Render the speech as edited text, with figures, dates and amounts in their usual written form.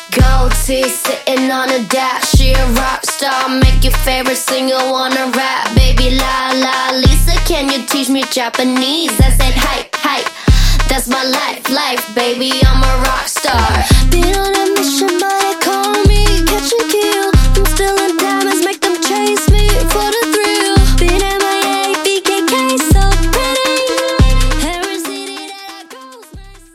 Gold teeth sitting on a dash. She a rock star, make your favorite singer wanna rap. Baby la la Lisa, can you teach me Japanese? I said hi, hi, that's my life, baby, I'm a rock star. Been on a mission but